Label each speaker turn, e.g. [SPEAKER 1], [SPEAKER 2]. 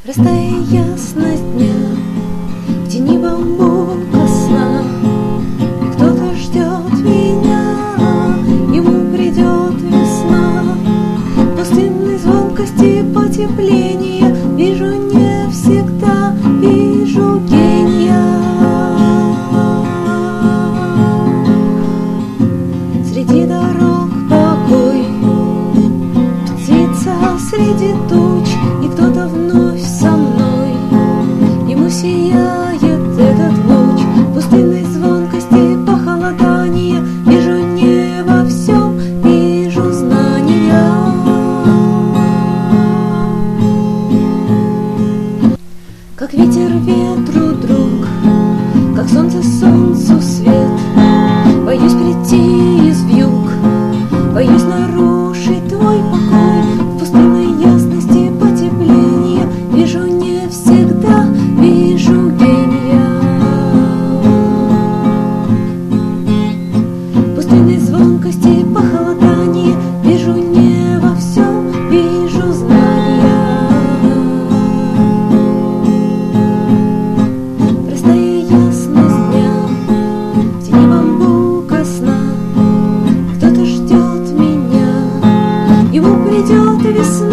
[SPEAKER 1] Простая ясность дня, в тени бамбука сна. И кто-то ждет меня, ему придет весна. Пустынной звонкости потепления вижу не всегда, вижу гения. Среди дорог покой, птица среди туч, и кто-то вновь со мной. Ему сияет этот луч пустынной звонкости похолодания. Вижу не во всем, вижу знания. Как ветер ветру друг, как солнце солнцу свет. Боюсь прийти из вьюг, боюсь нарушить твой покой. В пустынной ясности потепления вижу не всегда, вижу гения. В пустынной звонкости похолодания вижу не во всем, вижу знания. Простая ясность дня, в тени бамбука сна. Кто-то ждет меня, ему придет весна.